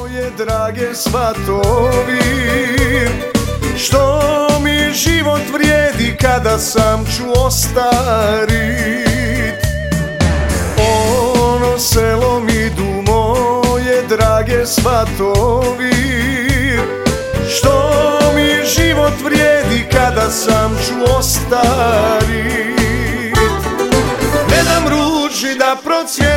moje drage svatovi, što mi život vrijedi kada sam ću ostarit. Ono selom idu moje drage svatovi, što mi život vrijedi kada sam ću ostarit. Ne dam ruži da procvjeta